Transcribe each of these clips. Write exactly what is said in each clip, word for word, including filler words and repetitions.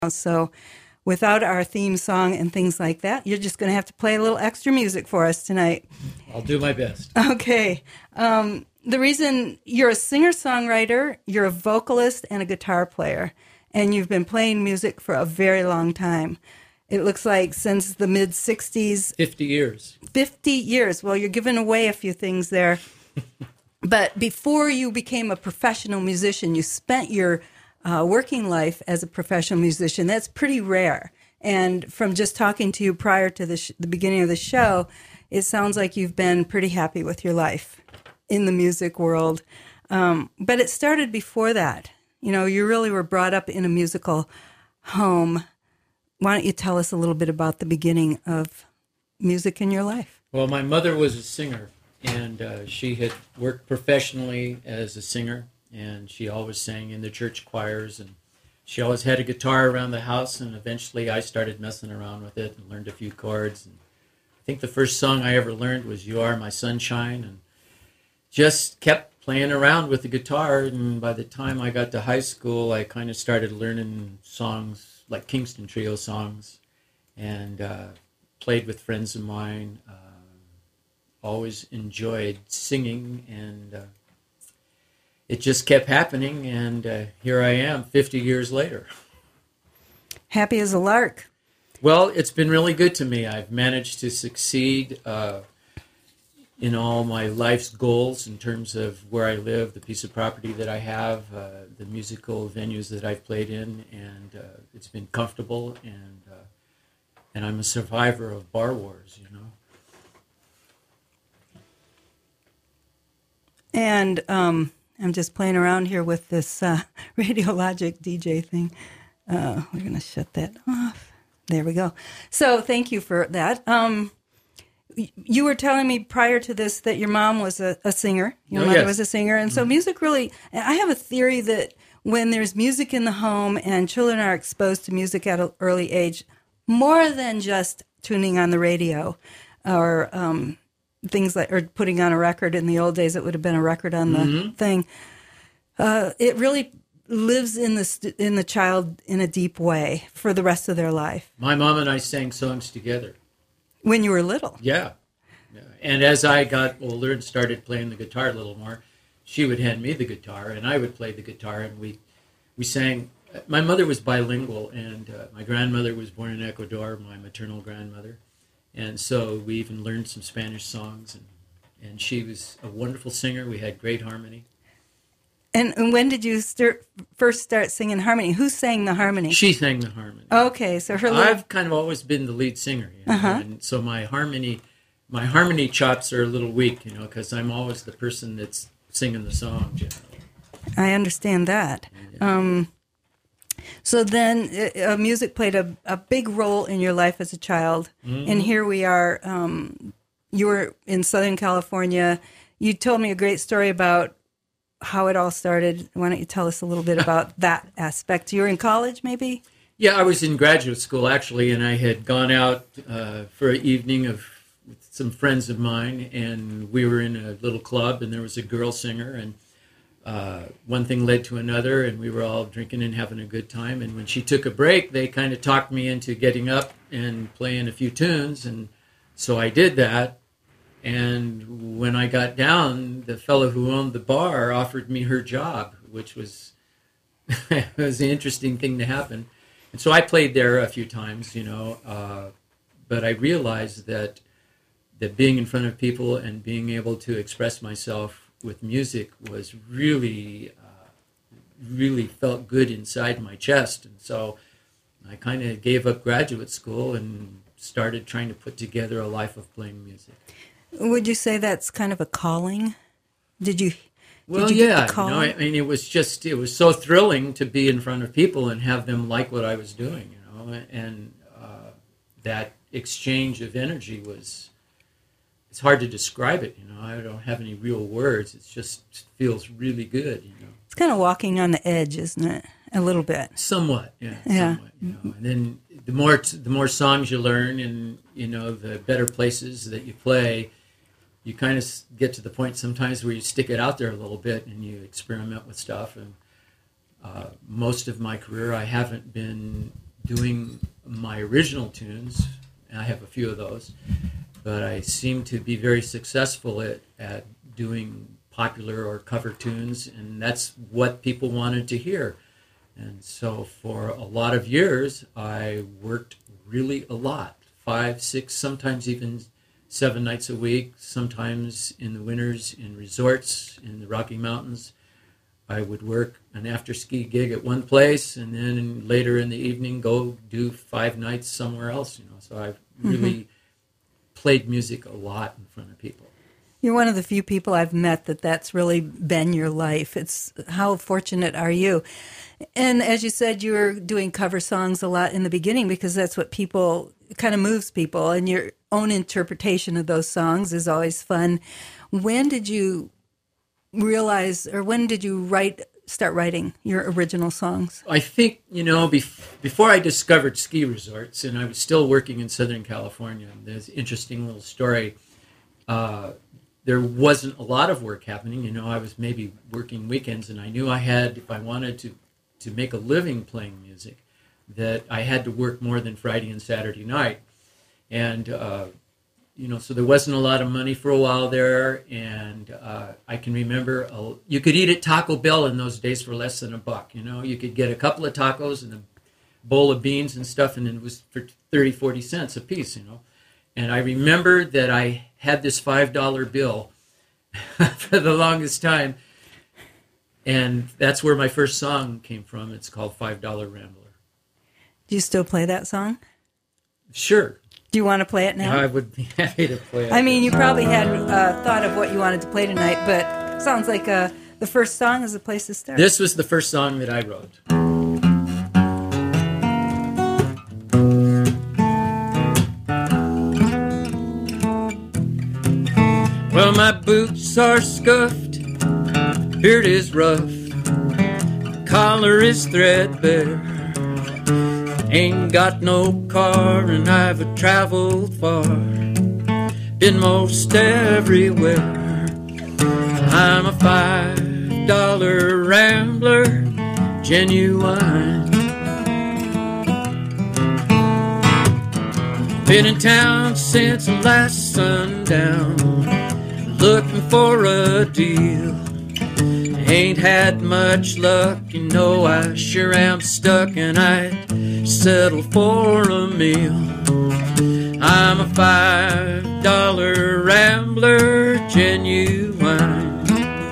So without our theme song and things like that, you're just going to have to play a little extra music for us tonight. I'll do my best. Okay. Um, the reason you're a singer-songwriter, you're a vocalist and a guitar player, and you've been playing music for a very long time. It looks like since the mid-sixties. fifty years. fifty years. Well, you're giving away a few things there. But before you became a professional musician, you spent your uh, working life as a professional musician. That's pretty rare. And from just talking to you prior to the, sh- the beginning of the show, it sounds like you've been pretty happy with your life in the music world. Um, but it started before that. You know, you really were brought up in a musical home. Why don't you tell us a little bit about the beginning of music in your life? Well, my mother was a singer, and uh, she had worked professionally as a singer, and she always sang in the church choirs, and she always had a guitar around the house, and eventually I started messing around with it and learned a few chords. And I think the first song I ever learned was You Are My Sunshine, and just kept playing around with the guitar. And by the time I got to high school, I kind of started learning songs like Kingston Trio songs, and uh, played with friends of mine. Uh, always enjoyed singing, and uh, it just kept happening, and uh, here I am fifty years later. Happy as a lark. Well, it's been really good to me. I've managed to succeed uh, in all my life's goals in terms of where I live, the piece of property that I have, uh, the musical venues that I've played in, and uh, it's been comfortable, and uh, and I'm a survivor of bar wars, you know. And um, I'm just playing around here with this uh, Radiologic D J thing. Uh, we're going to shut that off. There we go. So thank you for that. Um, you were telling me prior to this that your mom was a, a singer. Your Oh, mother yes. was a singer. And so music really, I have a theory that when there's music in the home and children are exposed to music at an early age, more than just tuning on the radio or um, things like, or putting on a record. In the old days, it would have been a record on the Mm-hmm. thing. Uh, it really lives in the st- in the child in a deep way for the rest of their life. My mom and I sang songs together. When you were little. Yeah. Yeah. And as I got older and started playing the guitar a little more, she would hand me the guitar, and I would play the guitar, and we we sang. My mother was bilingual, and uh, my grandmother was born in Ecuador, my maternal grandmother. And so we even learned some Spanish songs, and, and she was a wonderful singer. We had great harmony. And, and when did you start, first start singing harmony? Who sang the harmony? She sang the harmony. Okay, so her little... I've kind of always been the lead singer, you know, Uh-huh. and so my harmony, my harmony chops are a little weak, you know, because I'm always the person that's singing the song generally. I understand that. Um, so then uh, uh, music played a, a big role in your life as a child. Mm-hmm. And here we are. Um, you were in Southern California. You told me a great story about how it all started. Why don't you tell us a little bit about that aspect? You were in college, maybe? Yeah, I was in graduate school, actually, and I had gone out uh, for an evening of with some friends of mine, and we were in a little club, and there was a girl singer, and uh, one thing led to another, and we were all drinking and having a good time. And when she took a break, they kind of talked me into getting up and playing a few tunes, and so I did that. And when I got down, the fellow who owned the bar offered me her job, which was was an interesting thing to happen. And so I played there a few times, you know, uh, but I realized that that being in front of people and being able to express myself with music was really, uh, really felt good inside my chest. And so I kind of gave up graduate school and started trying to put together a life of playing music. Would you say that's kind of a calling? Did you? Well, did you yeah, get the call? you know, I mean, it was just, it was so thrilling to be in front of people and have them like what I was doing, you know, and uh, that exchange of energy was, it's hard to describe it, you know, I don't have any real words, it just feels really good, you know. It's kind of walking on the edge, isn't it? A little bit. Somewhat, yeah, Yeah. somewhat, you know, and then the more, the more songs you learn and, you know, the better places that you play, you kind of get to the point sometimes where you stick it out there a little bit and you experiment with stuff. And uh, most of my career, I haven't been doing my original tunes. I have a few of those, but I seem to be very successful at, at doing popular or cover tunes, and that's what people wanted to hear. And so for a lot of years, I worked really a lot, five, six, sometimes even seven nights a week, sometimes in the winters in resorts in the Rocky Mountains. I would work an after-ski gig at one place, and then later in the evening go do five nights somewhere else. You know, so I've really mm-hmm. played music a lot in front of people. You're one of the few people I've met that that's really been your life. It's how fortunate are you? And as you said, you were doing cover songs a lot in the beginning because that's what people kind of moves people, and your own interpretation of those songs is always fun. When did you realize, or when did you write, start writing your original songs? I think, you know, bef- before I discovered ski resorts, and I was still working in Southern California, there's an interesting little story. Uh, there wasn't a lot of work happening. You know, I was maybe working weekends, and I knew I had, if I wanted to, to make a living playing music, that I had to work more than Friday and Saturday night. And, uh, you know, so there wasn't a lot of money for a while there. And uh, I can remember uh, you could eat at Taco Bell in those days for less than a buck. You know, you could get a couple of tacos and a bowl of beans and stuff, and it was for thirty, forty cents a piece, you know. And I remember that I had this five dollar bill for the longest time. And that's where my first song came from. It's called five dollar Rambler. Do you still play that song? Sure. Do you want to play it now? I would be happy to play it. I mean, you probably had uh, thought of what you wanted to play tonight, but it sounds like uh, the first song is a place to start. This was the first song that I wrote. Well, my boots are scuffed, beard is rough, collar is threadbare. Ain't got no car and I've traveled far, been most everywhere. I'm a five dollar Rambler, genuine. Been in town since last sundown, looking for a deal. Ain't had much luck, you know I sure am stuck, and I settle for a meal. I'm a five dollar Rambler, genuine.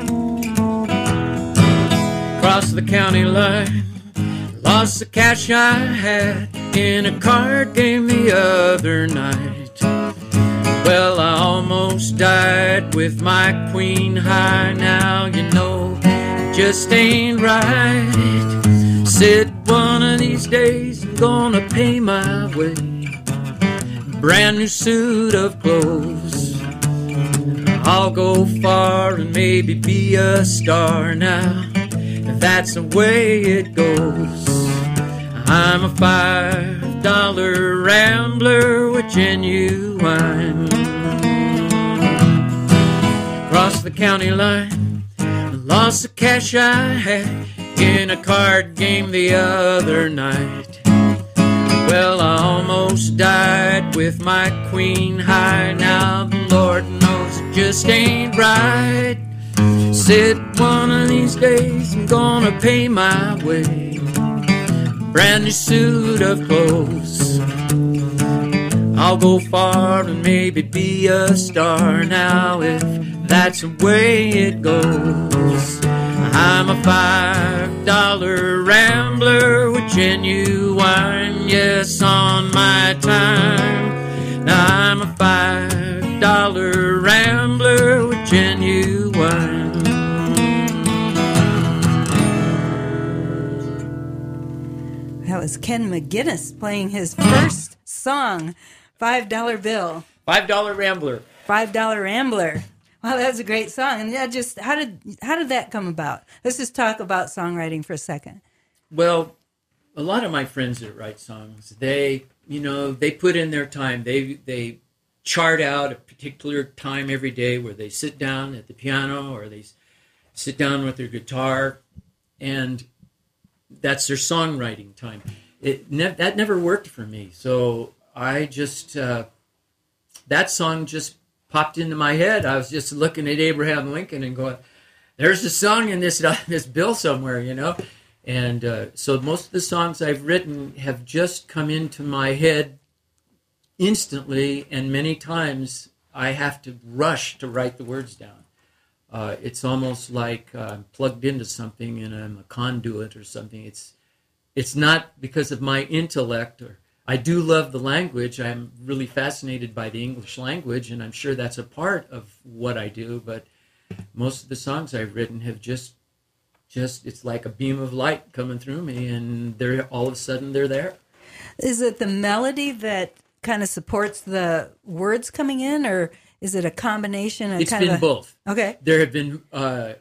Crossed the county line, lost the cash I had in a card game the other night. Well, I almost died with my queen high. Now you know it just ain't right. Said one of these days I'm gonna pay my way, brand new suit of clothes. I'll go far and maybe be a star now. That's the way it goes. I'm a five dollar Rambler with genuine. Crossed the county line, lost the cash I had in a card game the other night. Well, I almost died with my queen high. Now the Lord knows it just ain't right. Said one of these days I'm gonna pay my way, brand new suit of clothes. I'll go far and maybe be a star now if that's the way it goes. I'm a five dollar Rambler with genuine, yes, on my time. Now I'm a five dollar Rambler with genuine. That was Ken McGinnis playing his first song, five dollar Bill. five dollar Rambler. five dollar Rambler. Wow, that was a great song. And that just how did how did that come about? Let's just talk about songwriting for a second. Well, a lot of my friends that write songs, they, you know, they put in their time. They they chart out a particular time every day where they sit down at the piano or they sit down with their guitar, and that's their songwriting time. it ne- that never worked for me. So I just uh, that song just popped into my head. I was just looking at Abraham Lincoln and going, "There's a song in this uh, this bill somewhere," you know. And uh, so most of the songs I've written have just come into my head instantly, and many times I have to rush to write the words down. Uh, it's almost like uh, I'm plugged into something and I'm a conduit or something. It's it's not because of my intellect. Or I do love the language. I'm really fascinated by the English language, and I'm sure that's a part of what I do. But most of the songs I've written have just just it's like a beam of light coming through me, and they're all of a sudden they're there. Is it the melody that kind of supports the words coming in, or is it a combination? Of It's kind been of a, both. Okay. There have been uh,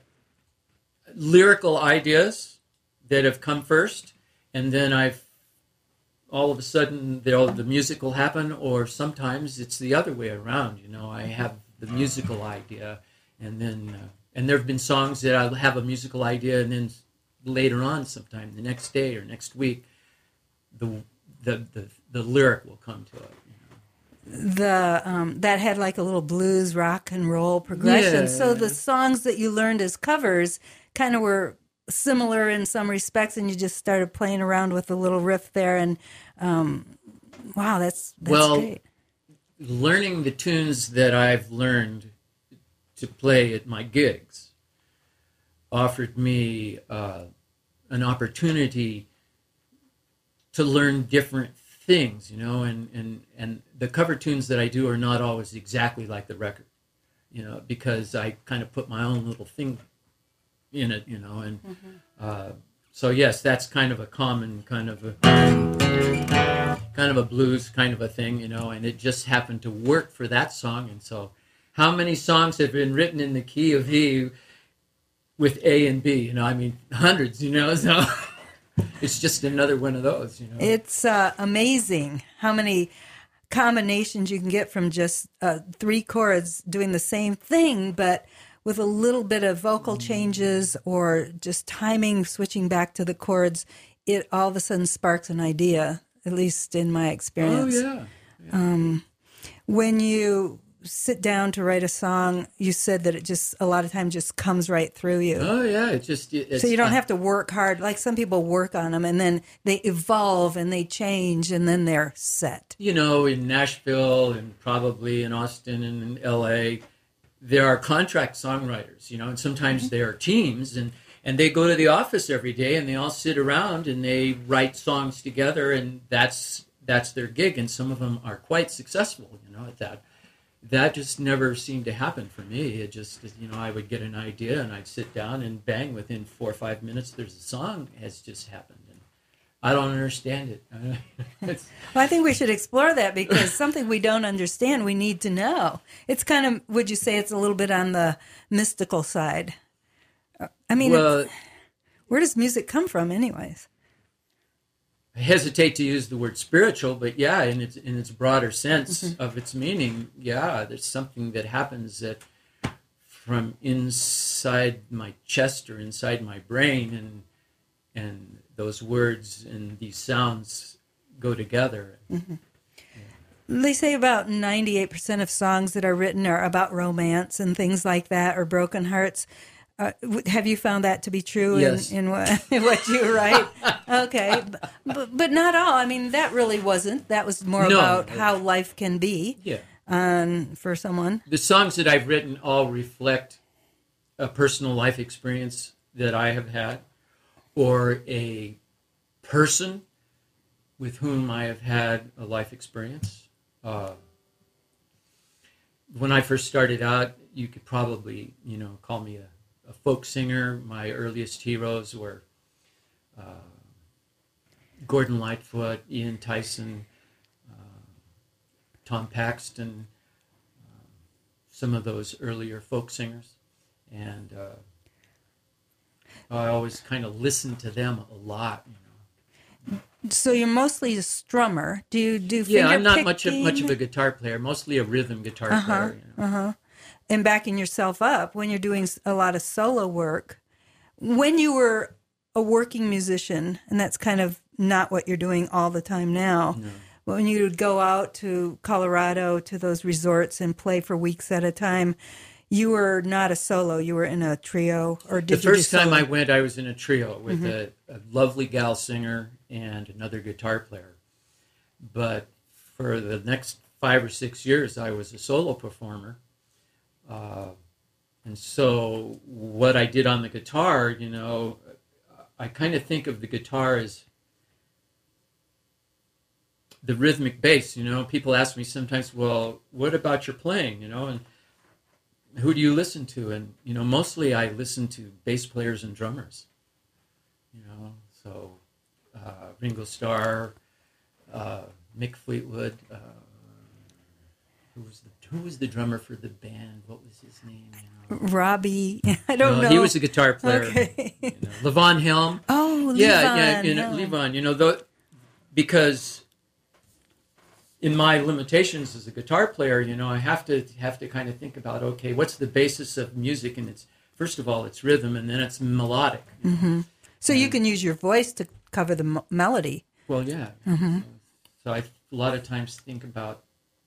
lyrical ideas that have come first, and then I've all of a sudden the the music will happen, or sometimes it's the other way around. You know, I have the musical idea, and then uh, and there have been songs that I'll have a musical idea, and then later on, sometime the next day or next week, the the the, the lyric will come to it. The um, that had like a little blues rock and roll progression. Yeah. So the songs that you learned as covers kind of were similar in some respects, and you just started playing around with a little riff there. And um, wow, that's that's well, great. Learning the tunes that I've learned to play at my gigs offered me uh, an opportunity to learn different things, you know, and, and, and the cover tunes that I do are not always exactly like the record, you know, because I kind of put my own little thing in it, you know, and mm-hmm. uh, so yes, that's kind of a common kind of a kind of a blues kind of a thing, you know, and it just happened to work for that song. And so how many songs have been written in the key of E with A and B, you know, I mean, hundreds, you know, so it's just another one of those, you know. It's uh, amazing how many combinations you can get from just uh, three chords doing the same thing, but with a little bit of vocal changes or just timing, switching back to the chords, it all of a sudden sparks an idea, at least in my experience. Oh, yeah. yeah. Um, when you sit down to write a song, you said that it just a lot of times just comes right through you. Oh yeah, it just it's, so you don't have to work hard like some people work on them and then they evolve and they change and then they're set. You know, in Nashville and probably in Austin and in L A, there are contract songwriters. You know, and sometimes mm-hmm. there are teams and and they go to the office every day and they all sit around and they write songs together and that's that's their gig, and some of them are quite successful. You know, at that. That just never seemed to happen for me. It just, you know, I would get an idea and I'd sit down and bang, within four or five minutes, there's a song has just happened. And I don't understand it. Well, I think we should explore that because something we don't understand, we need to know. It's kind of, would you say it's a little bit on the mystical side? I mean, well, where does music come from anyways? I hesitate to use the word spiritual, but yeah, in its in its broader sense mm-hmm. of its meaning, yeah, there's something that happens that from inside my chest or inside my brain, and and those words and these sounds go together. Mm-hmm. Yeah. They say about ninety-eight percent of songs that are written are about romance and things like that, or broken hearts. Uh, have you found that to be true yes. in, in, what, in what you write? Okay. But, but not all. I mean, that really wasn't. That was more no. about how life can be yeah. um, for someone. The songs that I've written all reflect a personal life experience that I have had, or a person with whom I have had a life experience. Uh, when I first started out, you could probably, you know, call me a a folk singer. My earliest heroes were uh, Gordon Lightfoot, Ian Tyson, uh, Tom Paxton, uh, some of those earlier folk singers. And uh, I always kind of listened to them a lot, you know. So you're mostly a strummer. Do you do finger Yeah, I'm not picking? much of, much of a guitar player, mostly a rhythm guitar uh-huh, player. You know. Uh-huh. And backing yourself up when you're doing a lot of solo work. When you were a working musician, and that's kind of not what you're doing all the time now. No. When you would go out to Colorado to those resorts and play for weeks at a time, you were not a solo. You were in a trio, or did the you first do time solo? I went, I was in a trio with mm-hmm. a, a lovely gal singer and another guitar player. But for the next five or six years, I was a solo performer. Uh, and so what I did on the guitar, you know, I kind of think of the guitar as the rhythmic bass. You know, people ask me sometimes, well, what about your playing, you know, and who do you listen to? And, you know, mostly I listen to bass players and drummers, you know, so uh, Ringo Starr, uh, Mick Fleetwood, uh, who was the who was the drummer for the band? What was his name? You know? Robbie, I don't no, know. He was a guitar player. Okay. You know, Levon Helm. Oh, yeah, Levon yeah, you know, Helm. Levon. You know, the, because in my limitations as a guitar player, you know, I have to have to kind of think about, okay, what's the basis of music? And it's first of all, it's rhythm, and then it's melodic. You know? Mm-hmm. So and, you can use your voice to cover the m- melody. Well, yeah. Mm-hmm. So, so I a lot of times think about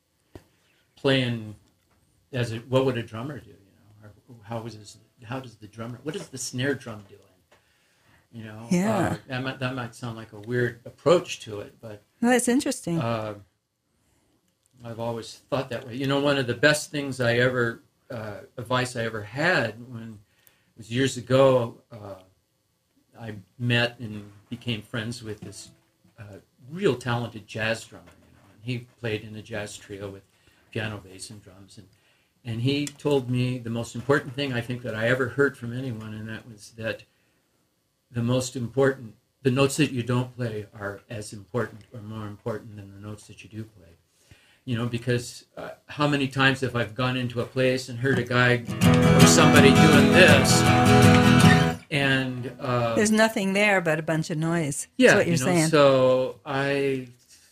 playing as a, what would a drummer do? You know, or how is this, how does the drummer? What is the snare drum doing? You know, yeah. Uh, that might that might sound like a weird approach to it, but well, that's interesting. Uh, I've always thought that way. You know, one of the best things I ever, uh, advice I ever had when it was years ago, uh, I met and became friends with this uh, real talented jazz drummer. You know, and he played in a jazz trio with piano, bass, and drums. And, and he told me the most important thing I think that I ever heard from anyone, and that was that the most important, the notes that you don't play are as important or more important than the notes that you do play. You know, because uh, how many times have I gone into a place and heard a guy or somebody doing this, and uh, there's nothing there but a bunch of noise. Yeah, That's what you're you know, saying. So I a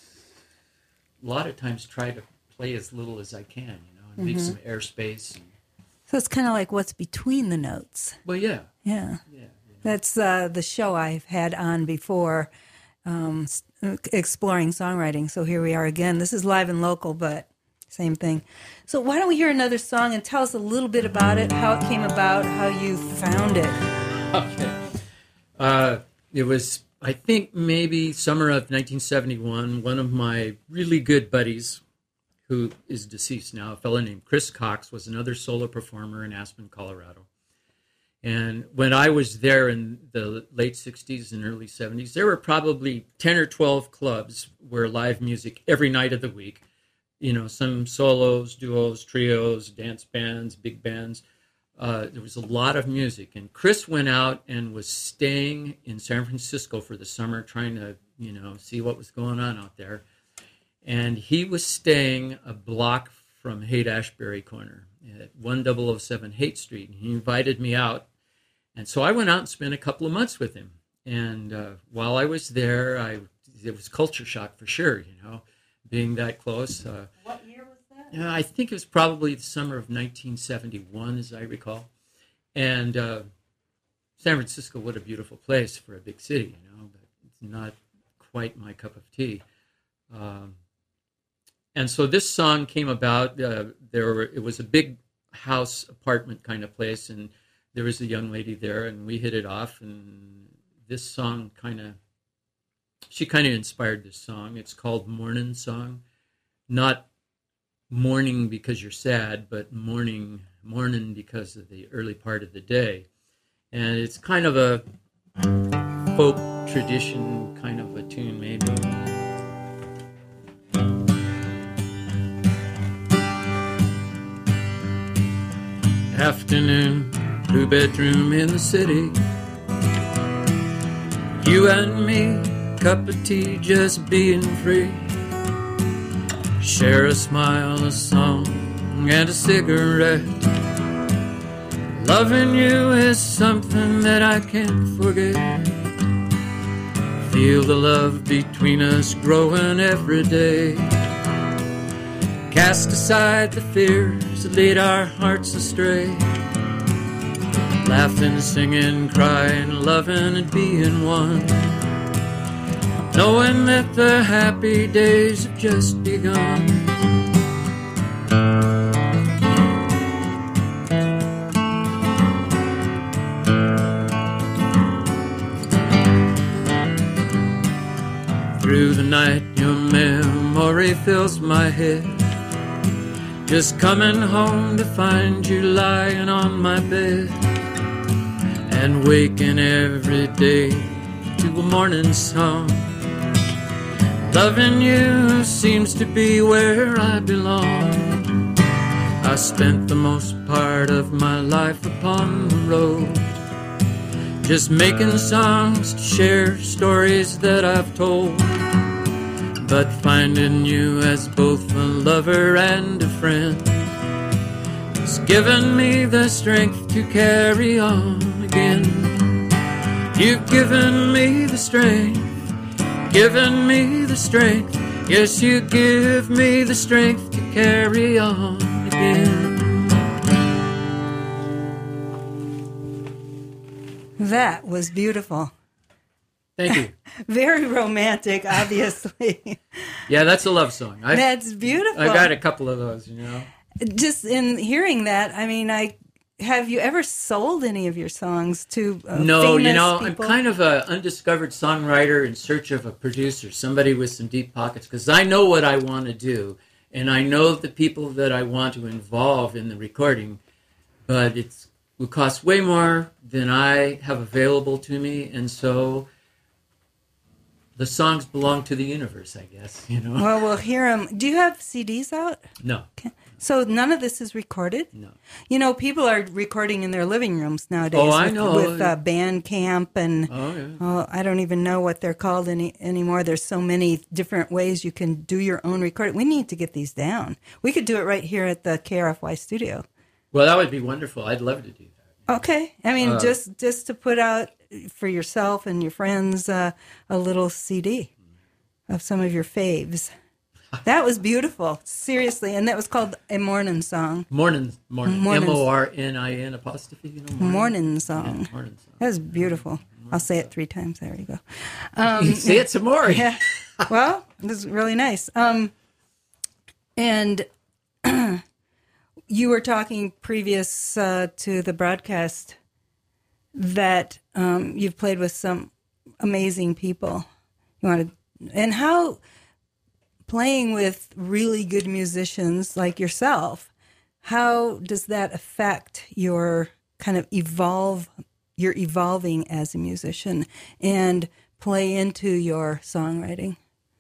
lot of times try to play as little as I can, you know, and leave Mm-hmm. some airspace. And, So it's kind of like what's between the notes. well, yeah, Yeah. yeah. That's uh, the show I've had on before, um, s- exploring songwriting. So here we are again. This is live and local, but same thing. So why don't we hear another song and tell us a little bit about it, how it came about, how you found it. Okay. Uh, it was, I think, maybe summer of nineteen seventy-one. One of my really good buddies, who is deceased now, a fellow named Chris Cox, was another solo performer in Aspen, Colorado. And when I was there in the late sixties and early seventies, there were probably ten or twelve clubs where live music every night of the week. You know, some solos, duos, trios, dance bands, big bands. Uh, there was a lot of music. And Chris went out and was staying in San Francisco for the summer, trying to, you know, see what was going on out there. And he was staying a block from Haight-Ashbury Corner at one thousand seven Haight Street. And he invited me out. And so I went out and spent a couple of months with him. And uh, while I was there, I it was culture shock for sure, you know, being that close. Uh, What year was that? yeah, I think it was probably the summer of nineteen seventy-one, as I recall. And uh, San Francisco, what a beautiful place for a big city, you know, but it's not quite my cup of tea. Um, and so this song came about. Uh, there were, it was a big house apartment kind of place, and there was a young lady there, and we hit it off. And this song kind of, she kind of inspired this song. It's called Morning Song. Not mourning because you're sad, but mourning, mourning because of the early part of the day. And it's kind of a folk tradition kind of a tune, maybe. Afternoon, two bedroom in the city. You and me, cup of tea, just being free. Share a smile, a song, and a cigarette. Loving you is something that I can't forget. Feel the love between us growing every day. Cast aside the fears that lead our hearts astray. Laughing, singing, crying, loving, and being one. knowing that the happy days have just begun. Through the night your memory fills my head, just coming home to find you lying on my bed, and waking every day to a morning song. Loving you seems to be where I belong. I spent the most part of my life upon the road, just making songs to share stories that I've told. But finding you as both a lover and a friend has given me the strength to carry on again. You've given me the strength, given me the strength. Yes, you give me the strength to carry on again. That was beautiful. Thank you. Very romantic, obviously. Yeah, that's a love song. I, That's beautiful. I got a couple of those, you know. Just in hearing that, I mean, I have you ever sold any of your songs to uh, No, famous you know, people? I'm kind of an undiscovered songwriter in search of a producer, somebody with some deep pockets, because I know what I want to do, and I know the people that I want to involve in the recording, but it's, it will cost way more than I have available to me, and so the songs belong to the universe, I guess, you know. Well, we'll hear them. Do you have C Ds out? No. Okay. So none of this is recorded? No. You know, people are recording in their living rooms nowadays. Oh, I with, know. With uh, Bandcamp and Oh, yeah. oh, I don't even know what they're called any anymore. There's so many different ways you can do your own recording. We need to get these down. We could do it right here at the K R F Y studio. Well, that would be wonderful. I'd love to do that. Okay. I mean, Uh, just just to put out for yourself and your friends uh, a little C D of some of your faves. That was beautiful, seriously, and that was called A Morning Song. Morning, morning, Morning. M O R N I N apostrophe, you know, morning. Morning Song. Yeah, morning song. That was beautiful. I'll say it three times. There you go. Um, You say it some more. yeah. Well, this is really nice. Um, and you were talking previous uh, to the broadcast that um, you've played with some amazing people. You want to, and how playing with really good musicians like yourself, how does that affect your kind of evolve, your evolving as a musician and play into your songwriting?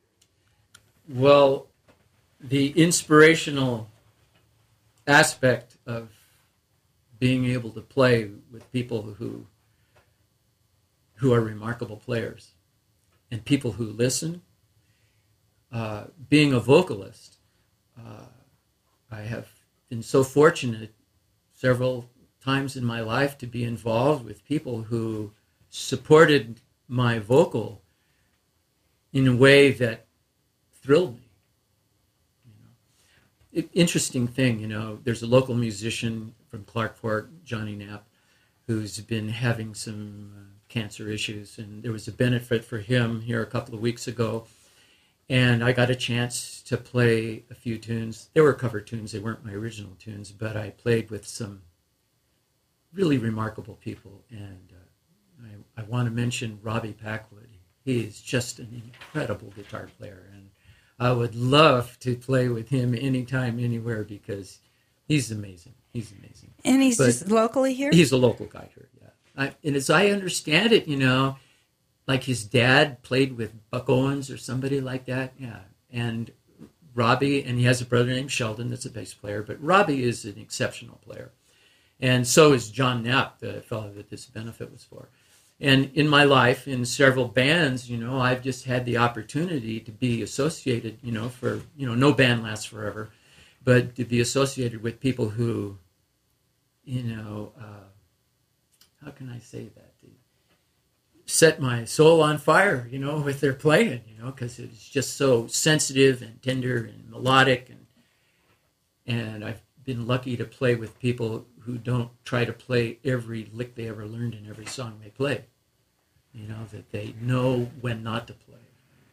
Well, the inspirational aspect of being able to play with people who who are remarkable players and people who listen. Uh, being a vocalist, uh, I have been so fortunate several times in my life to be involved with people who supported my vocal in a way that thrilled me. You know, it, interesting thing, you know, there's a local musician from Clarkport, Johnny Knapp, who's been having some uh, cancer issues, and there was a benefit for him here a couple of weeks ago. And I got a chance to play a few tunes. They were cover tunes. They weren't my original tunes, but I played with some really remarkable people. And uh, I, I want to mention Robbie Packwood. He is just an incredible guitar player. And I would love to play with him anytime, anywhere, because he's amazing. He's amazing. And he's But just locally here? He's a local guy here, yeah. I, and as I understand it, you know, like his dad played with Buck Owens or somebody like that, yeah. And Robbie, and he has a brother named Sheldon that's a bass player, but Robbie is an exceptional player. And so is John Knapp, the fellow that this benefit was for. And in my life, in several bands, you know, I've just had the opportunity to be associated, you know, for, you know, no band lasts forever, but to be associated with people who, you know, uh, how can I say that? Set my soul on fire, you know, with their playing, you know, because it's just so sensitive and tender and melodic, and and I've been lucky to play with people who don't try to play every lick they ever learned in every song they play, you know, that they know when not to play.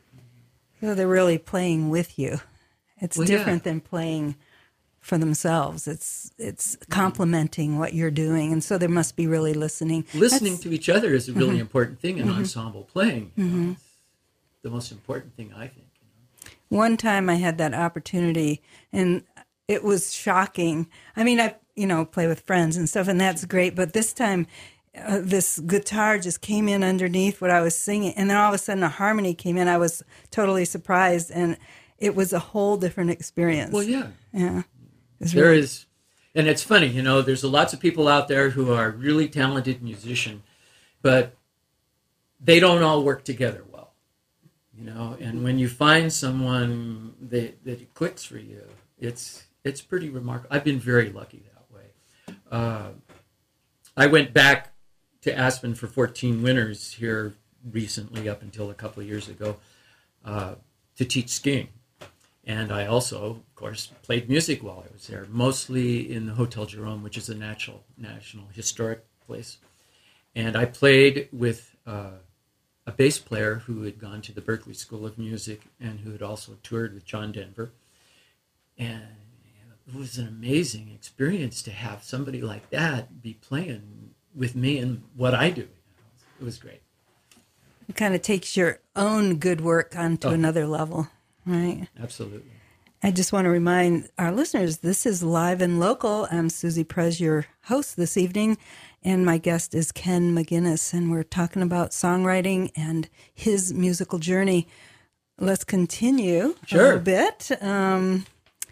So they're really playing with you. It's Well, different yeah. than playing for themselves. It's it's complementing what you're doing, and so they must be really listening. Listening That's- to each other is a really Mm-hmm. important thing in ensemble playing. You know? It's the most important thing, I think. You know? One time I had that opportunity, and it was shocking. I mean, I you know play with friends and stuff, and that's great. But this time, uh, this guitar just came in underneath what I was singing, and then all of a sudden a harmony came in. I was totally surprised, and it was a whole different experience. Well, yeah. Yeah. It was There really- is, and it's funny, you know, there's lots of people out there who are really talented musicians, but they don't all work together well, you know, and when you find someone that, that it clicks for you, it's it's pretty remarkable. I've been very lucky that way. Uh, I went back to Aspen for fourteen winters here recently, up until a couple of years ago, uh, to teach skiing. And I also, of course, played music while I was there, mostly in the Hotel Jerome, which is a national, national historic place. And I played with uh, a bass player who had gone to the Berklee School of Music and who had also toured with John Denver. And it was an amazing experience to have somebody like that be playing with me and what I do. It was great. It kind of takes your own good work onto Oh. another level, right? Absolutely. I just want to remind our listeners, this is Live and Local. I'm Susie Prez, your host this evening, and my guest is Ken McGinnis, and we're talking about songwriting and his musical journey. Let's continue a Sure. little bit. Um,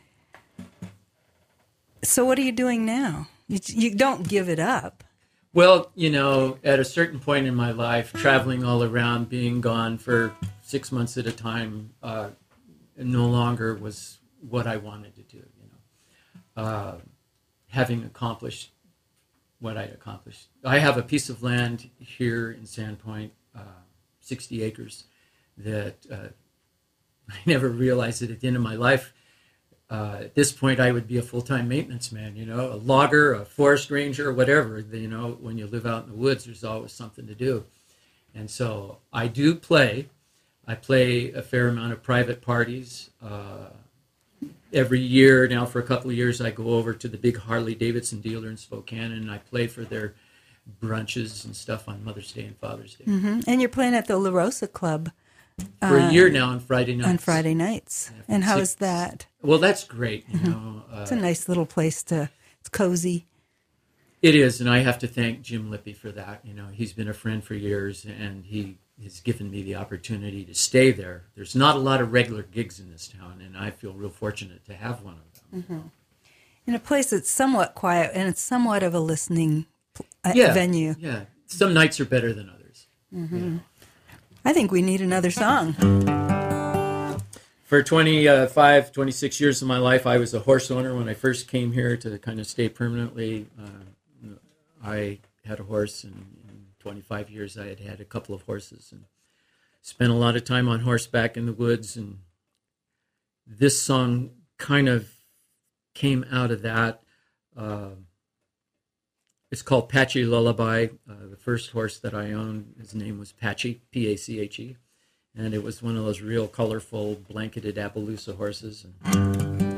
so what are you doing now? You, you don't give it up. Well, you know, at a certain point in my life, traveling all around, being gone for six months at a time, uh, no longer was what I wanted to do. You know, uh, having accomplished what I'd accomplished, I have a piece of land here in Sandpoint, uh, sixty acres, that uh, I never realized that at the end of my life. Uh, at this point, I would be a full-time maintenance man, you know, a logger, a forest ranger, whatever. You know, when you live out in the woods, there's always something to do. And so I do play. I play a fair amount of private parties. Uh, every year now, for a couple of years, I go over to the big Harley-Davidson dealer in Spokane, and I play for their brunches and stuff on Mother's Day and Father's Day. hmm And you're playing at the La Rosa Club For a year now on Friday nights. on Friday nights. Yeah, And how six- is that? Well, that's great, you know. Uh, It's a nice little place to, it's cozy. It is, and I have to thank Jim Lippy for that. You know, he's been a friend for years, and he has given me the opportunity to stay there. There's not a lot of regular gigs in this town, and I feel real fortunate to have one of them. Mm-hmm. In a place that's somewhat quiet, and it's somewhat of a listening uh, Yeah, venue. yeah. Some nights are better than others. Mm-hmm. I think we need another song. For twenty-five, twenty-six years of my life, I was a horse owner. When I first came here to kind of stay permanently, uh, I had a horse, and in twenty-five years I had had a couple of horses and spent a lot of time on horseback in the woods. And this song kind of came out of that. Uh, it's called Patchy Lullaby. Uh, the first horse that I owned, his name was Patchy, P A C H E. And it was one of those real colorful, blanketed Appaloosa horses. And,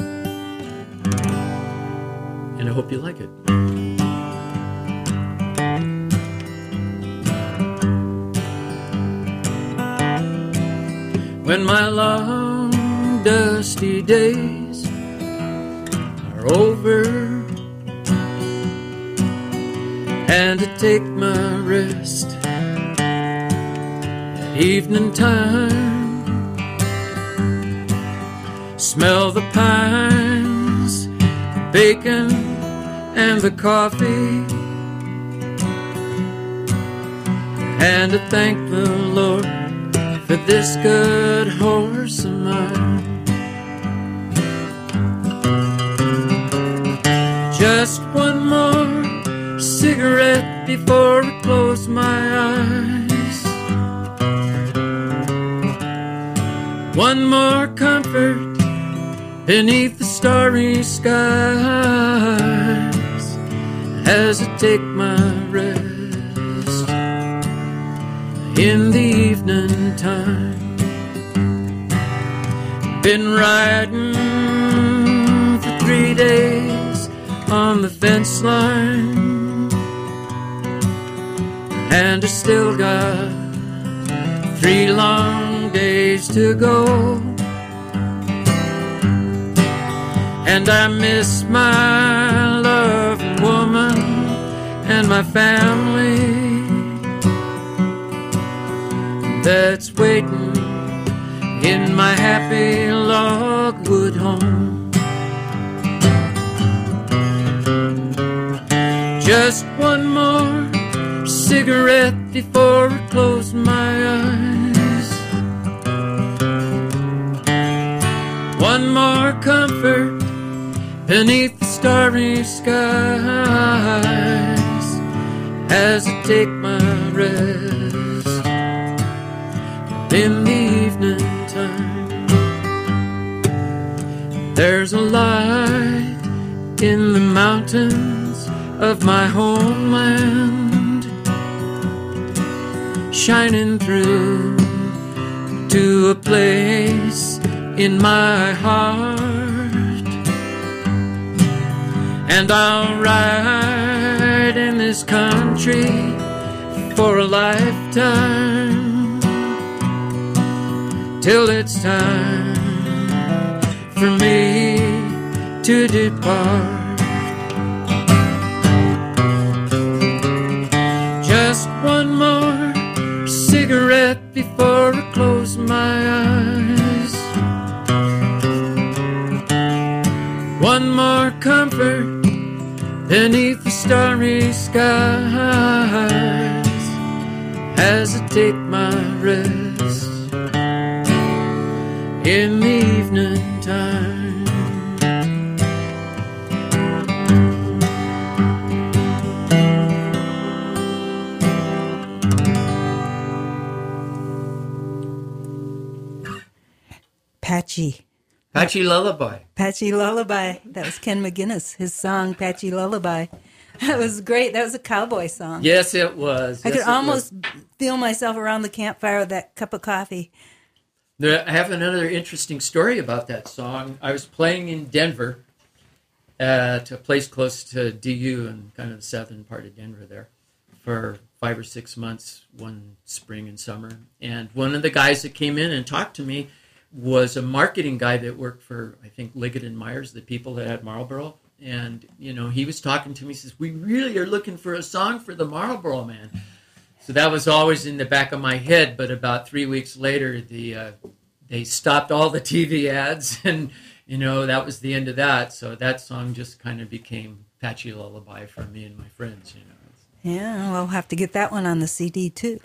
and I hope you like it. When my long, dusty days are over, and to take my rest evening time, smell the pines, the bacon and the coffee, and to thank the Lord for this good horse of mine. Just one more cigarette before I close my eyes. One more comfort beneath the starry skies as I take my rest in the evening time. Been riding for three days on the fence line, and I still got three long days to go. And I miss my loving woman and my family that's waiting in my happy logwood home. Just one more cigarette before I close my eyes. One more comfort beneath the starry skies as I take my rest in the evening time. There's a light in the mountains of my homeland, shining through to a place in my heart. And I'll ride in this country for a lifetime, till it's time for me to depart. Just one more cigarette before I close my eyes. One more comfort beneath the starry skies as I take my rest in the evening time. Patchy. Patchy Lullaby. Patchy Lullaby. That was Ken McGinnis, his song, Patchy Lullaby. That was great. That was a cowboy song. Yes, it was. I yes, could almost was. feel myself around the campfire with that cup of coffee. There, I have another interesting story about that song. I was playing in Denver at a place close to D U in kind of the southern part of Denver there for five or six months, one spring and summer. And one of the guys that came in and talked to me was a marketing guy that worked for, I think, Liggett and Myers, the people that had Marlboro. And, you know, he was talking to me, he says, we really are looking for a song for the Marlboro Man. So that was always in the back of my head. But about three weeks later, the uh, they stopped all the T V ads. And, you know, that was the end of that. So that song just kind of became Patchy Lullaby for me and my friends, you know. Yeah, we'll have to get that one on the C D, too.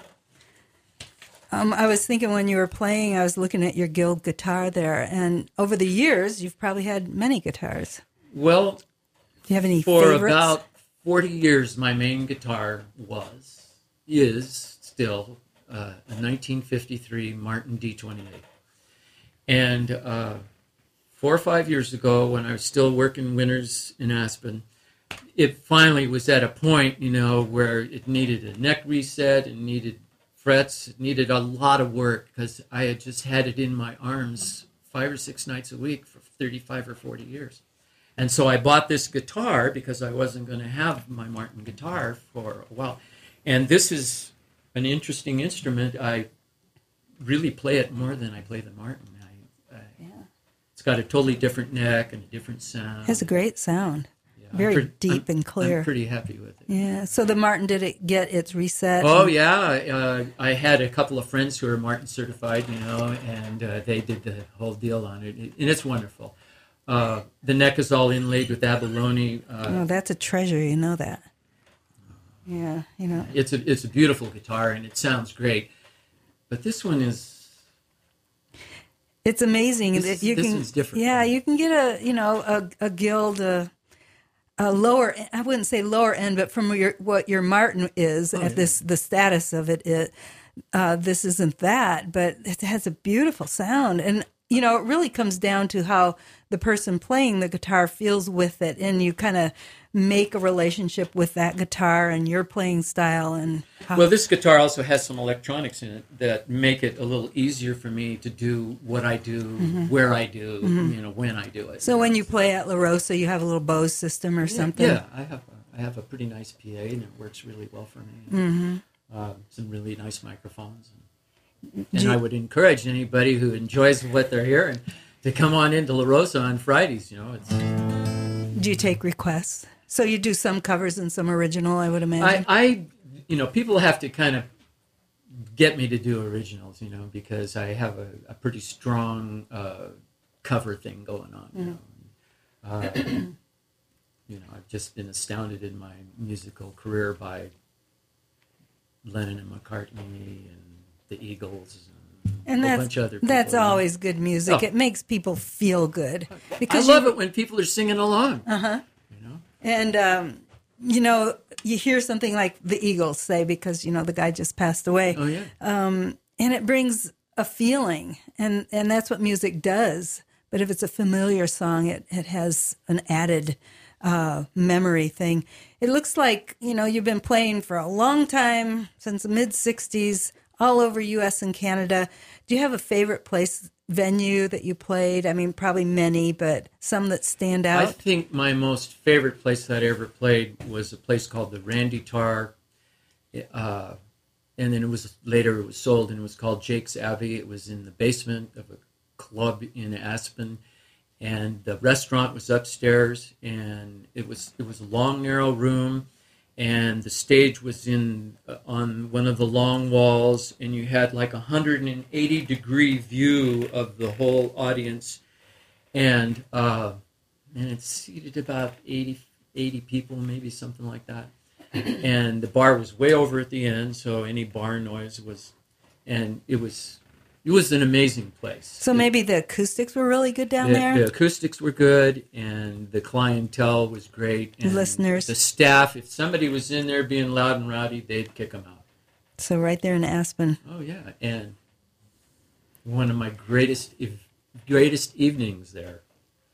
Um, I was thinking when you were playing, I was looking at your Guild guitar there, and over the years, you've probably had many guitars. Well, do you have any for favorites? about forty years, my main guitar was, is still uh, a nineteen fifty-three Martin D twenty-eight. And uh, four or five years ago, when I was still working winters in Aspen, it finally was at a point, you know, where it needed a neck reset and needed frets. It needed a lot of work because I had just had it in my arms five or six nights a week for thirty-five or forty years. And so I bought this guitar because I wasn't going to have my Martin guitar for a while. And this is an interesting instrument. I really play it more than I play the Martin. I, I, yeah. It's got a totally different neck and a different sound. It has a great sound. Very pretty, deep I'm, and clear. I'm pretty happy with it. Yeah. So the Martin, did it get its reset? Oh, yeah. Uh, I had a couple of friends who are Martin certified, you know, and uh, they did the whole deal on it. And it's wonderful. Uh, the neck is all inlaid with abalone. Uh, oh, that's a treasure. You know that. Yeah, you know. It's a, it's a beautiful guitar, and it sounds great. But this one is... It's amazing. This, that is, you this can, one's different. Yeah, you can get a, you know, a, a Guild... A, A lower, I wouldn't say lower end, but from your, what your Martin is, oh, at yeah. this, the status of it, it uh, this isn't that, but it has a beautiful sound. And, you know, it really comes down to how the person playing the guitar feels with it. And you kind of make a relationship with that guitar and your playing style? And how- Well, this guitar also has some electronics in it that make it a little easier for me to do what I do, mm-hmm. where I do, mm-hmm. you know, when I do it. So when you play at La Rosa, you have a little Bose system or something? Yeah, I have a, I have a pretty nice P A, and it works really well for me. Mm-hmm. Uh, some really nice microphones. And, and you, I would encourage anybody who enjoys what they're hearing to come on into La Rosa on Fridays. You know, it's. Do you take requests? So you do some covers and some original, I would imagine. I, I you know, people have to kind of get me to do originals, you know, because I have a, a pretty strong uh, cover thing going on. You mm-hmm. know, uh, you know, I've just been astounded in my musical career by Lennon and McCartney and the Eagles and, and a that's, bunch of other people. That's always good music. Oh. It makes people feel good. Because I love you, it when people are singing along. Uh-huh. You know? And, um, you know, you hear something like the Eagles say, because, you know, the guy just passed away. Oh, yeah. Um, and it brings a feeling, and, and that's what music does. But if it's a familiar song, it, it has an added uh, memory thing. It looks like, you know, you've been playing for a long time, since the mid-sixties, all over U S and Canada. Do you have a favorite place, venue that you played? I mean, probably many, but some that stand out. I think my most favorite place that I ever played was a place called the Randy Tar. Uh, and then it was later it was sold, and it was called Jake's Abbey. It was in the basement of a club in Aspen. And the restaurant was upstairs, and it was it was a long, narrow room, and the stage was in uh, on one of the long walls, and you had like a one hundred eighty degree view of the whole audience, and uh, and it seated about eighty, eighty people, maybe something like that. And the bar was way over at the end, so any bar noise was, and it was. It was an amazing place. So maybe the acoustics were really good down the, there? The acoustics were good, and the clientele was great. And listeners. The staff, if somebody was in there being loud and rowdy, they'd kick them out. So right there in Aspen. Oh, yeah. And one of my greatest greatest evenings there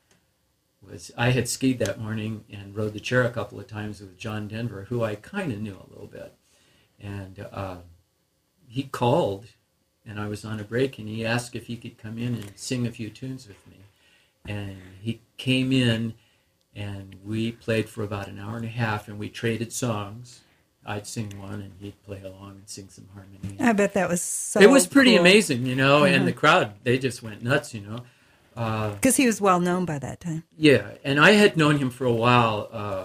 was I had skied that morning and rode the chair a couple of times with John Denver, who I kind of knew a little bit. And uh, he called... And I was on a break, and he asked if he could come in and sing a few tunes with me. And he came in, and we played for about an hour and a half, and we traded songs. I'd sing one, and he'd play along and sing some harmonies. I bet that was so It was pretty cool. amazing, you know, Uh-huh. and the crowd, they just went nuts, you know. Because uh, he was well known by that time. Yeah, and I had known him for a while. Uh,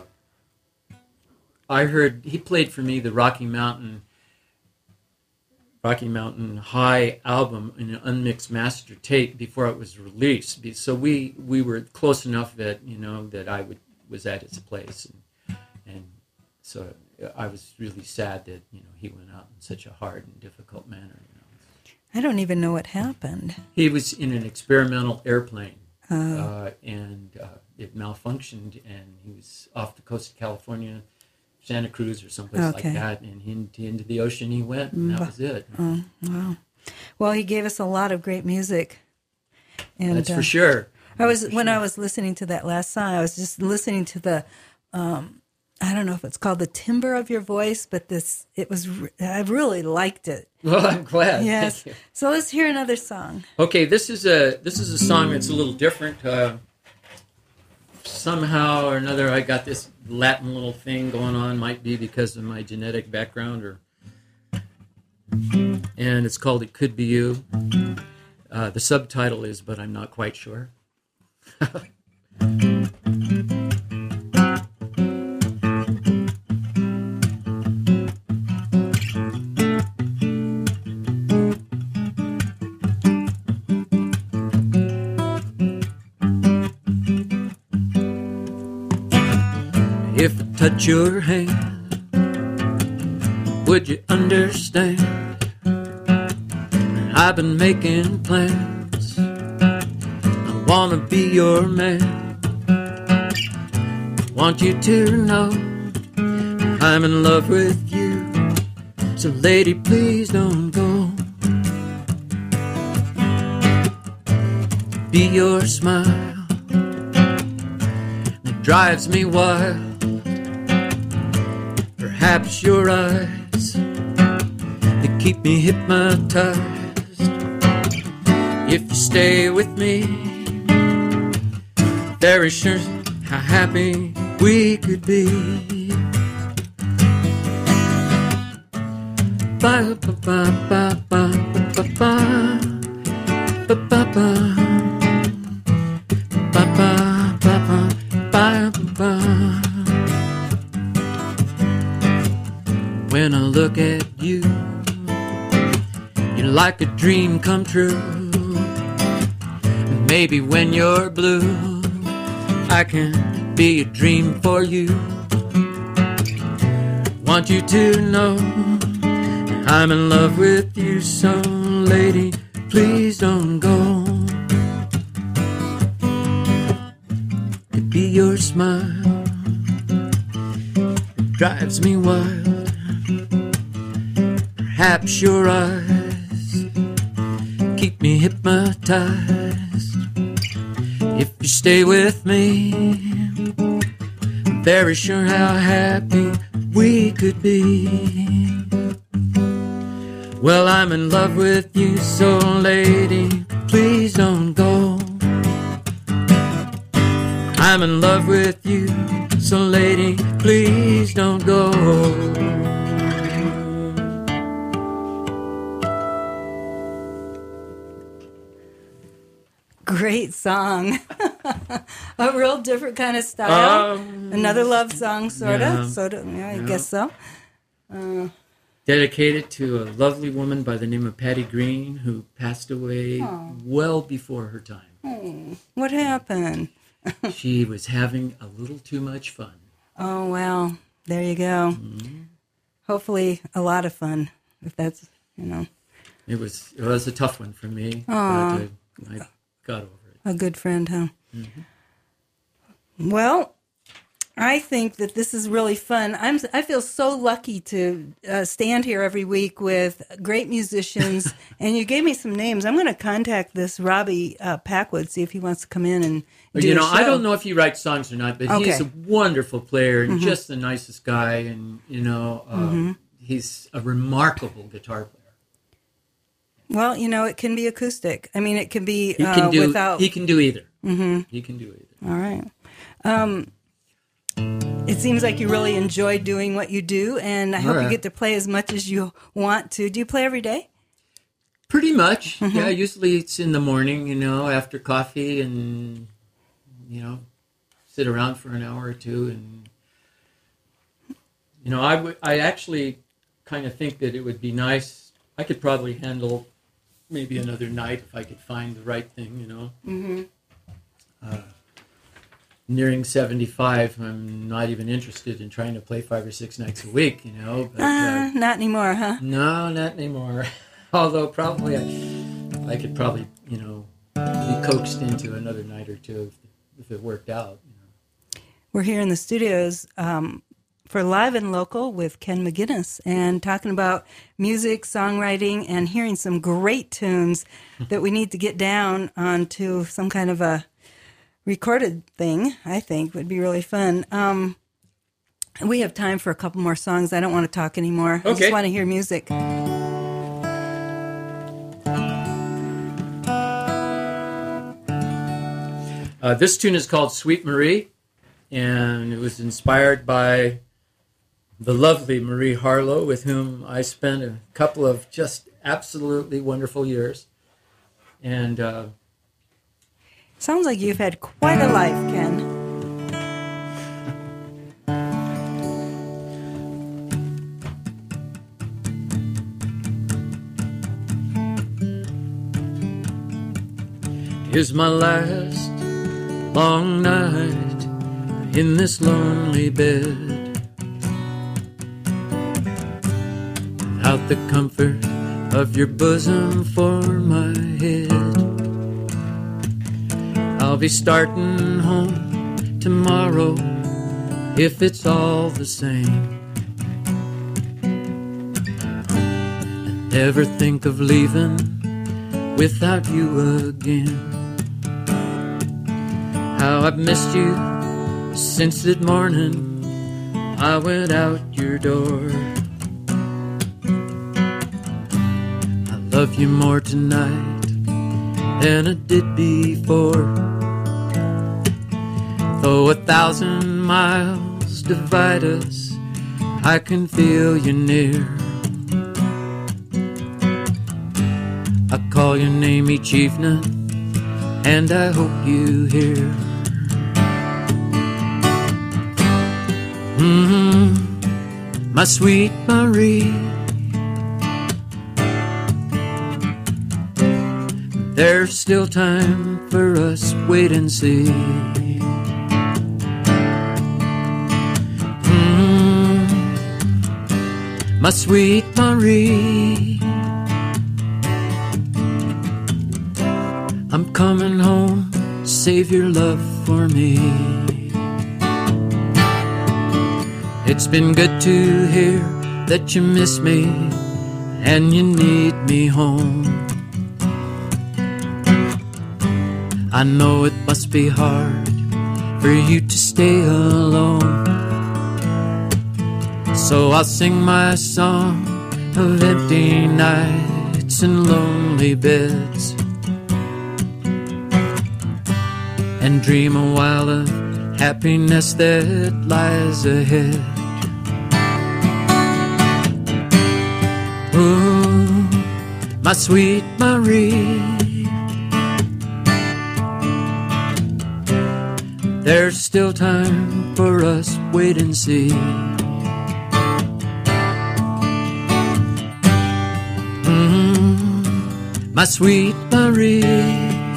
I heard, he played for me the Rocky Mountain Rocky Mountain High album in an unmixed master tape before it was released. So we, we were close enough that, you know, that I would was at his place. And, and so I was really sad that, you know, he went out in such a hard and difficult manner. You know. I don't even know what happened. He was in an experimental airplane, oh. uh, and uh, it malfunctioned, and he was off the coast of California, Santa Cruz or someplace okay. like that, and into, into the ocean he went, and that was it. Oh, wow. Well, he gave us a lot of great music. And, That's uh, for sure. I was for When sure. I was listening to that last song, I was just listening to the, um, I don't know if it's called the timbre of your voice, but this, it was, I really liked it. Well, I'm glad. Yes. So let's hear another song. Okay, this is a this is a song that's a little different. Uh, somehow or another, I got this Latin little thing going on. Might be because of my genetic background, or and it's called "It Could Be You." Uh, the subtitle is, but I'm not quite sure. If I touch your hand, would you understand? I've been making plans. I wanna be your man. Want you to know I'm in love with you. So lady, please don't go. Be your smile that drives me wild. Perhaps your eyes, they keep me hypnotized. If you stay with me, very sure how happy we could be. Ba ba ba ba ba ba ba ba ba ba ba ba ba ba. When I look at you, you're like a dream come true. Maybe when you're blue, I can be a dream for you. Want you to know I'm in love with you, so lady, please don't go. Could be your smile, it drives me wild. Perhaps your eyes keep me hypnotized. If you stay with me, I'm very sure how happy we could be. Well, I'm in love with you, so lady, please don't go. I'm in love with you, so lady, please don't go. Great song. A real different kind of style. Um, Another love song, sort yeah, of. Sort of, yeah, I yeah. guess so. Uh, Dedicated to a lovely woman by the name of Patty Green, who passed away Oh. well before her time. oh, what happened? She was having a little too much fun. Oh, well, there you go. Mm-hmm. Hopefully a lot of fun, if that's, you know, It was it was a tough one for me, Aw. but I, I got over it. a good friend, huh? Mm-hmm. Well, I think that this is really fun. I'm I feel so lucky to uh, stand here every week with great musicians, and you gave me some names. I'm going to contact this Robbie uh, Packwood, see if he wants to come in and do You know, a show. I don't know if he writes songs or not, but he's Okay. a wonderful player and just the nicest guy, and you know, uh, Mm-hmm. he's a remarkable guitar player. Well, you know, it can be acoustic. I mean, it can be He can uh, do without. he can do either. Mm-hmm. He can do either. All right. Um, it seems like you really enjoy doing what you do, and I hope All you right. get to play as much as you want to. Do you play every day? Pretty much. Mm-hmm. Yeah, usually it's in the morning, you know, after coffee, and you know, sit around for an hour or two, and you know, I would I actually kind of think that it would be nice. I could probably handle maybe another night if I could find the right thing, you know. Mm-hmm. Uh, nearing seventy-five, I'm not even interested in trying to play five or six nights a week, you know. But, Uh, uh, not anymore, huh? no, not anymore. Although probably I, I could probably, you know, be coaxed into another night or two if, if it worked out. You know. We're here in the studios um, for Live and Local with Ken McGinnis and talking about music, songwriting, and hearing some great tunes that we need to get down onto some kind of a recorded thing, I think would be really fun. Um, we have time for a couple more songs. I don't want to talk anymore. I Okay. just want to hear music. Uh, this tune is called Sweet Marie, and it was inspired by the lovely Marie Harlow, with whom I spent a couple of just absolutely wonderful years. And uh, Sounds like you've had quite a life, Ken. here's my last long night in this lonely bed, without the comfort of your bosom for my head. I'll be starting home tomorrow if it's all the same. I never think of leaving without you again. How I've missed you since that morning I went out your door. I love you more tonight than I did before. Though a thousand miles divide us, I can feel you near. I call your name each evening, and I hope you hear. Mm-hmm. My sweet Marie, there's still time for us, wait and see. Mm-hmm. My sweet Marie, I'm coming home, save your love for me. It's been good to hear that you miss me and you need me home. I know it must be hard for you to stay alone, so I'll sing my song of empty nights and lonely beds, and dream a while of happiness that lies ahead. Ooh, my sweet Marie, there's still time for us, wait and see. Mm-hmm. My sweet Marie,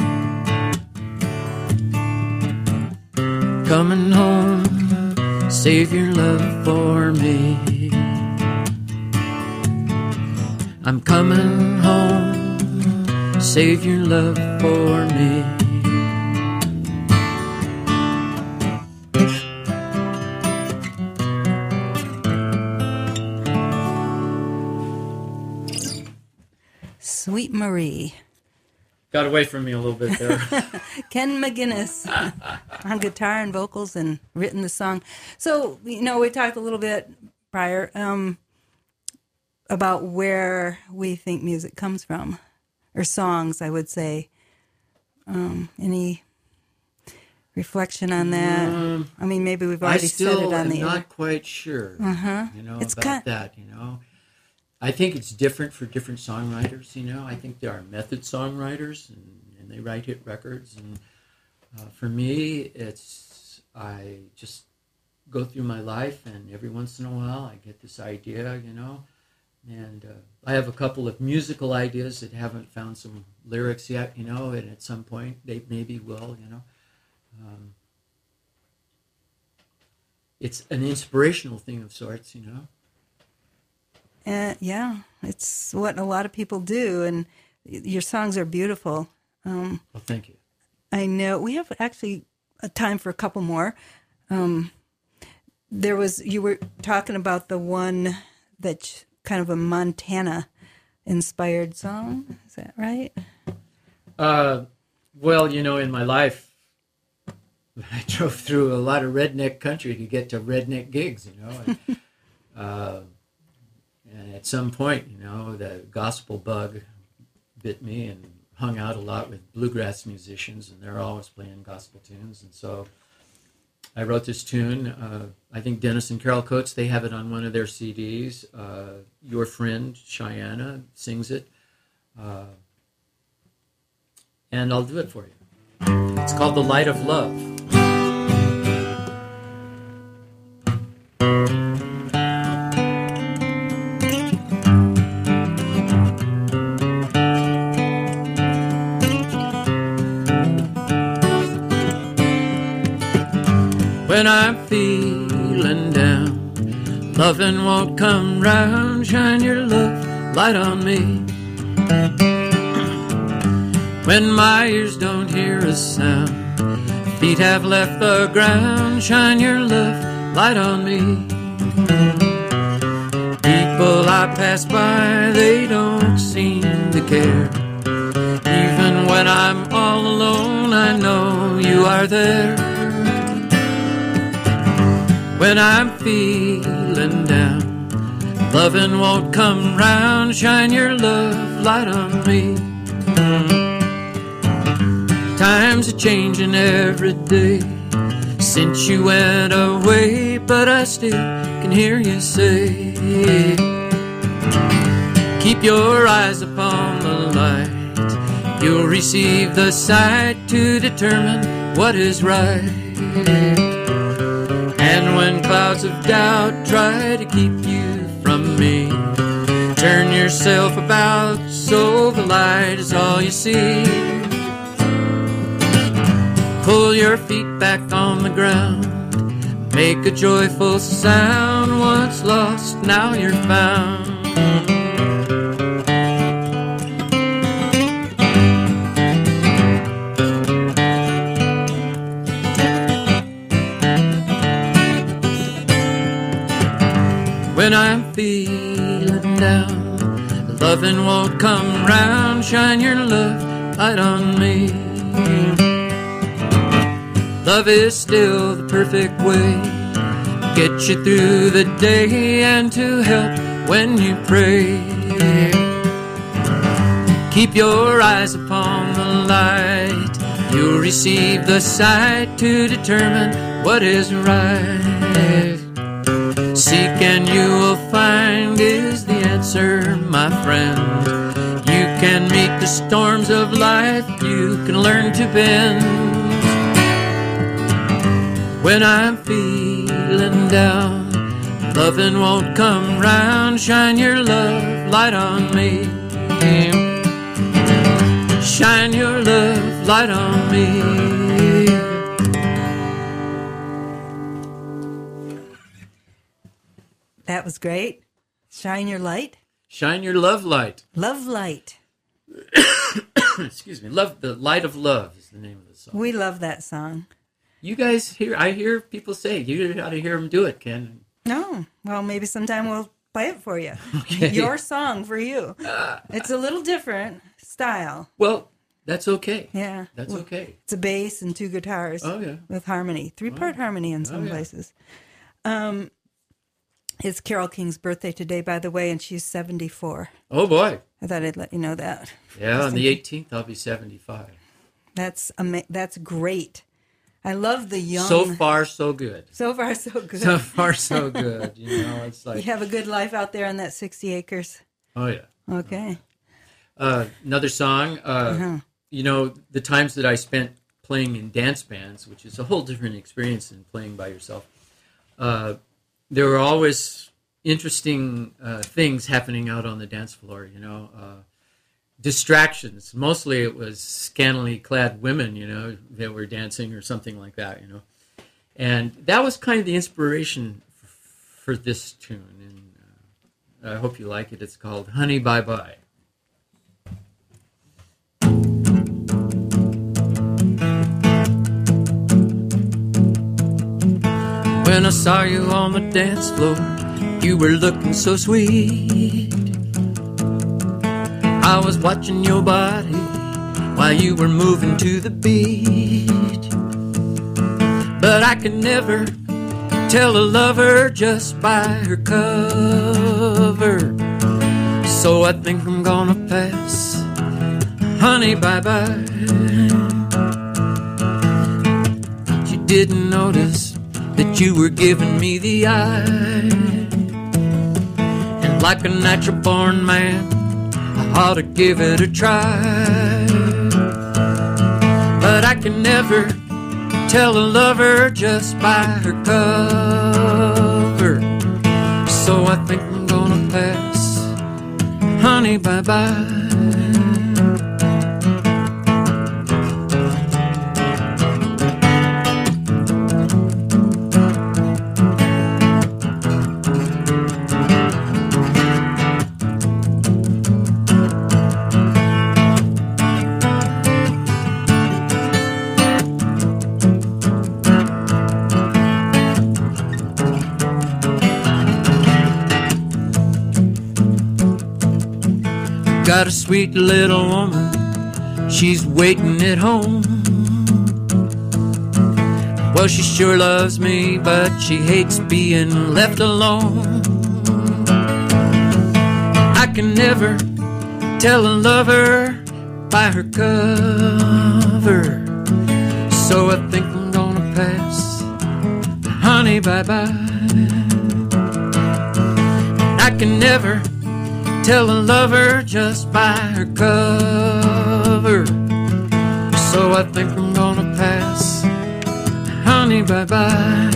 coming home, save your love for me. I'm coming home, save your love for me. Sweet Marie. Got away from me a little bit there. Ken McGinnis on guitar and vocals and written the song. So, you know, we talked a little bit prior um, about where we think music comes from, or songs, I would say. Um, any reflection on that? Um, I mean, maybe we've already said it on the air. I'm not air. quite sure, uh-huh. you know, it's about kind- that, you know. I think it's different for different songwriters, you know. I think there are method songwriters, and, and they write hit records. And uh, for me, it's, I just go through my life, and every once in a while I get this idea, you know. And uh, I have a couple of musical ideas that haven't found some lyrics yet, you know, and at some point they maybe will, you know. Um, it's an inspirational thing of sorts, you know. Uh, yeah, it's what a lot of people do, and your songs are beautiful. Um, well, thank you. I know we have actually a time for a couple more. Um, there was you were talking about the one that kind of a Montana-inspired song. Is that right? Uh, well, you know, in my life, I drove through a lot of redneck country to get to redneck gigs, you know. And, uh, And at some point, you know, the gospel bug bit me, and hung out a lot with bluegrass musicians, and they're always playing gospel tunes. And so I wrote this tune. Uh, I think Dennis and Carol Coates, they have it on one of their C Ds. Uh, your friend, Cheyenne, sings it. Uh, and I'll do it for you. It's called The Light of Love. When I'm feeling down, loving won't come round, shine your love light on me. When my ears don't hear a sound, feet have left the ground, shine your love light on me. People I pass by, they don't seem to care. Even when I'm all alone, I know you are there. When I'm feeling down, loving won't come round. Shine your love light on me. Times are changing every day since you went away, but I still can hear you say, keep your eyes upon the light. You'll receive the sight to determine what is right. And when clouds of doubt try to keep you from me, turn yourself about so the light is all you see. Pull your feet back on the ground, make a joyful sound. Once lost, now you're found. When I'm feeling down, loving won't come round. Shine your love light on me. Love is still the perfect way, get you through the day and to help when you pray. Keep your eyes upon the light. You'll receive the sight to determine what is right. Seek and you will find is the answer, my friend. You can meet the storms of life, you can learn to bend. When I'm feeling down, loving won't come round. Shine your love light on me. Shine your love light on me. That was great. Shine your light. Shine your love light. Love light. Excuse me. Love, the light of love is the name of the song. We love that song. You guys hear, I hear people say, you got to hear them do it, Ken. No. Well, maybe sometime we'll play it for you. Okay. Your song for you. Uh, it's a little different style. Well, that's okay. Yeah. That's well, okay. It's a bass and two guitars. Oh, yeah. With harmony. Three-part oh. harmony in some oh, yeah. places. Um, it's Carole King's birthday today, by the way, and she's seventy-four. Oh, boy. I thought I'd let you know that. Yeah, on the eighteenth, I'll be seventy-five. That's ama- That's great. I love the young. So far, so good. So far, so good. So far, so good. You know, it's like you have a good life out there on that sixty acres. Oh yeah. Okay. Uh, another song. Uh, uh-huh. You know, the times that I spent playing in dance bands, which is a whole different experience than playing by yourself. Uh, there were always interesting uh, things happening out on the dance floor. You know. Uh, Distractions. Mostly it was scantily clad women, you know, that were dancing or something like that, you know. And that was kind of the inspiration f- for this tune. And uh, I hope you like it. It's called Honey Bye Bye. When I saw you on the dance floor, you were looking so sweet. I was watching your body while you were moving to the beat. But I can never tell a lover just by her cover. So I think I'm gonna pass. Honey, bye-bye. You didn't notice that you were giving me the eye. And like a natural born man, I ought to give it a try. But I can never tell a lover just by her cover. So I think I'm gonna pass. Honey, bye-bye. Got a sweet little woman, she's waiting at home. Well, she sure loves me, but she hates being left alone. I can never tell a lover by her cover, so I think I'm gonna pass. Honey, bye-bye. I can never tell a lover just by her cover, so I think I'm gonna pass. Honey, bye-bye.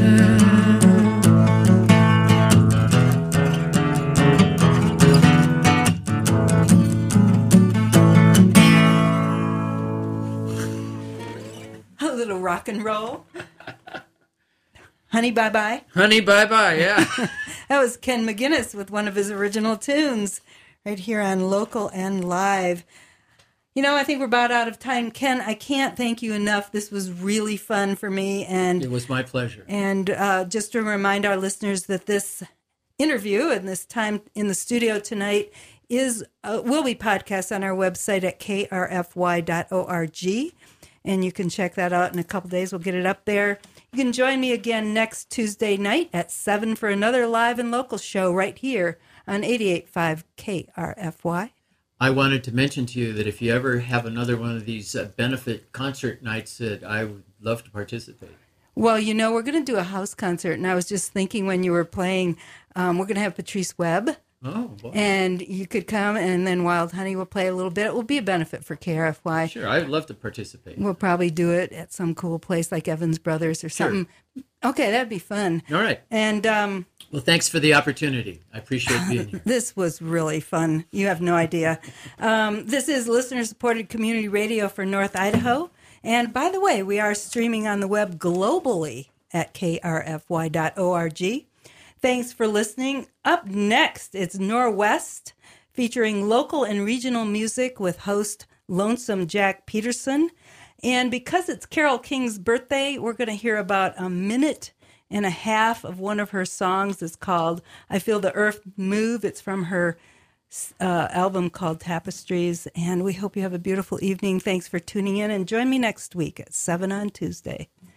A little rock and roll. Honey, bye-bye. Honey, bye-bye, yeah. That was Ken McGinnis with one of his original tunes right here on Local and Live. You know, I think we're about out of time. Ken, I can't thank you enough. This was really fun for me. And it was my pleasure. And uh, just to remind our listeners that this interview and this time in the studio tonight is uh, will be podcast on our website at k r f y dot org. And you can check that out in a couple days. We'll get it up there. You can join me again next Tuesday night at seven for another live and local show right here on eighty-eight point five K R F Y. I wanted to mention to you that if you ever have another one of these uh, benefit concert nights, that I would love to participate. Well, you know, we're going to do a house concert, and I was just thinking when you were playing, um, we're going to have Patrice Webb. Oh, boy. And you could come, and then Wild Honey will play a little bit. It will be a benefit for K R F Y. Sure, I'd love to participate. We'll probably do it at some cool place like Evans Brothers or something. Sure. Okay, that'd be fun. All right. And um, well, thanks for the opportunity. I appreciate being here. This was really fun. You have no idea. Um, this is listener-supported community radio for North Idaho. And by the way, we are streaming on the web globally at k r f y dot org. Thanks for listening. Up next, it's Norwest, featuring local and regional music with host Lonesome Jack Peterson. And because it's Carole King's birthday, we're going to hear about a minute and a half of one of her songs. It's called I Feel the Earth Move. It's from her uh, album called Tapestries. And we hope you have a beautiful evening. Thanks for tuning in, and join me next week at seven on Tuesday.